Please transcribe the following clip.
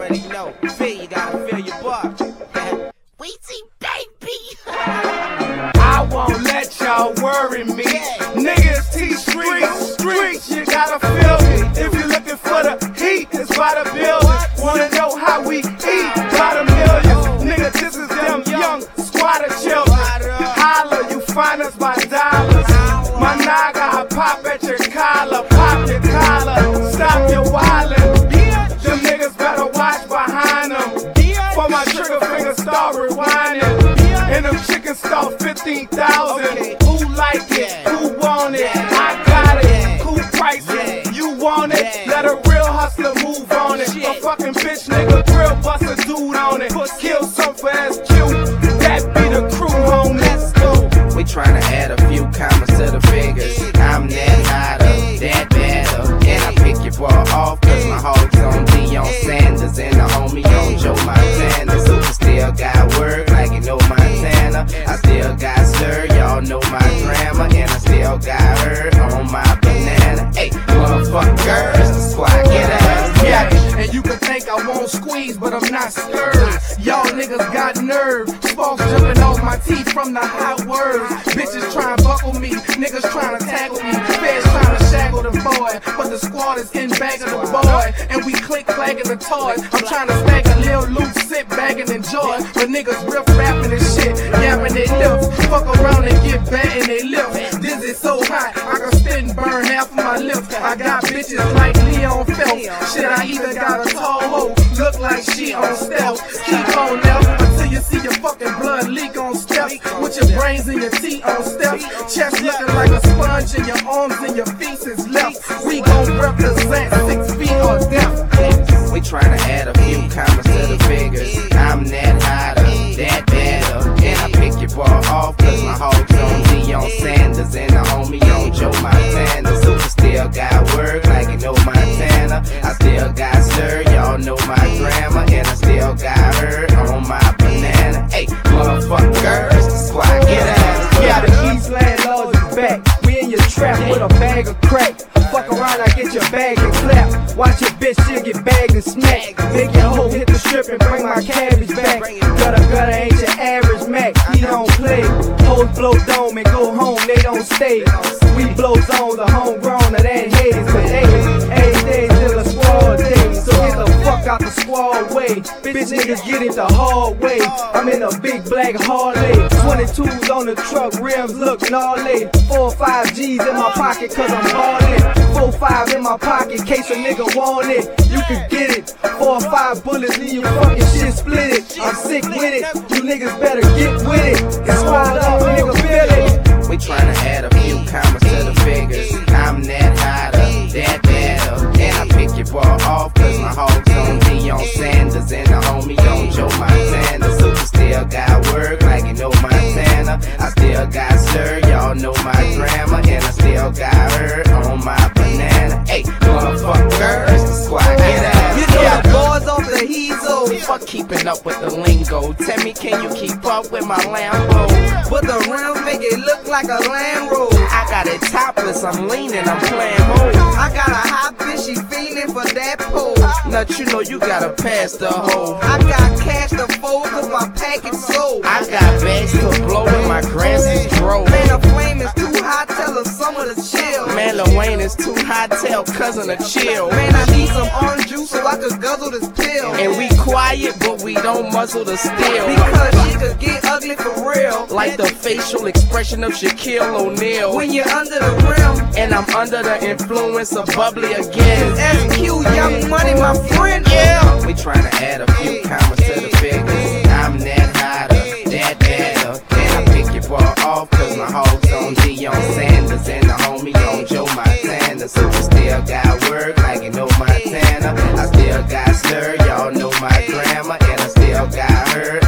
already know. Feel you gotta feel your bar. Weezy baby. I won't let y'all worry me. Niggas T-Streets, you gotta feel me. If you're looking for the heat, it's by the building. Wanna know how we eat? By the millions. Nigga, this is them young squatter children. Holla, you find us by dollars. My naga, I pop at your collar. Pop your collar, stop your wildin'. Them niggas better watch behind them. For my trigger finger start rewinding. And them chickens start 15,000. Who like it? Who want it? I got it. Cool prices. You want it? Let a real hustler move on it. A fucking bitch nigga grill bust a dude on it. Kill some for SQ. That be the crew, home. Let's go. We tryna add a few commas to the figures. I'm that hotter, that better. And I pick your ball off cause my hog's on Deion Sanders and the homie on Joe Montana. Super still got work like you know Montana. I still got stir, y'all know my grammar. And I still got her on my banana. Hey, motherfuckers, the squad get us. Yeah, and you can think I won't squeeze, but I'm not scared. Y'all niggas got nerve. Sparks jumping off my teeth from the hot words. Bitches trying to buckle me, niggas trying to tackle me. Feds trying to shaggle the boy, but the squad is in back of the boy. And we click clacking the toys. I'm trying to stack a little loot, sit back and enjoy. But niggas riff rapping and shit, yapping they lips. Fuck around and get bad in they lips. This is so hot, I can spit and burn half of my lips. I got bitches like Leon Phelps. Shit, I even got a tall hoe, look like she on stealth. Keep on now until you see your fucking blood leak on steps. With your brains and your teeth on steps. Chest looking like a sponge and your arms and your feet is left. We gon' represent 6 feet or depth. We tryna add a few commas to the figures. I'm that hotter, that better. And I pick your ball off cause my hog's on Deion Sanders and the homie on Joe Montana. Super still got work like you know Montana. I still got stir, y'all know my grammar. And I still got her on my banana. Hey, motherfuckers, the squad get us. Yeah, the Eastland Lords is back. We in your trap with a bag of crack. Fuck around, I get your bag and clap. Watch your bitch, she'll get bagged and smacked. Make your hoe hit the strip and bring my cabbage back. Gutter ain't your average Mac. He don't play. Hoes blow dome and go home, they don't stay. We blow zone, the homegrown of that haze. But every day till the squad day. So get the fuck out the squad way. Bitch niggas get it the hard way. I'm in a big black Harley. 22s on the truck, rims look gnarly. 4 or 5 G's in my pocket cause I'm ballin'. 4-5 in my pocket, case a nigga want it. You can get it. 4 or 5 bullets, leave your fucking shit split it. I'm sick with it. You niggas better get with it. It's wild up, nigga, feel it. We tryna add a few commas to the figures. I'm that hotter, that better. And I pick your ball off cause my hog's on Deion Sanders and the homie on Joe Montana. Super still got work like you know Montana. I still got stir, y'all know my grammar. And I still got her on my banana. Hey, motherfuckers, the squad get out. You know the boys off the Heezo. Fuck keeping up with the lingo. Tell me, can you keep up with my Lambo? But the rounds make it look like a Land Rover. I got it topless, I'm leaning, I'm playing home. I got a hot bitch, she feeling for that pole. Nut, you know you gotta pass the hoe. I got cash to fold cause my package sold. I got bags to blow and my grass is grow. Man, the flame is too hot, tell her someone to chill. Man, Lil Wayne is too hot, tell cousin to chill. Man, I need some orange juice so I could guzzle this pill. And we quiet, but we don't muzzle the steel. Because she could get ugly for real. Like the facial expression of Shaquille O'Neal. When you're under the rim, and I'm under the influence of bubbly again. SQ, Young Money, my friend. Yeah. We tryna add a few commas to the figures. I'm that hotter, that better. And I pick your ball off cause my hog's on Deion Sanders and the homie on Joe Montana. Super still got work like you know Montana. I still got stir, y'all know my grammar. And I still got her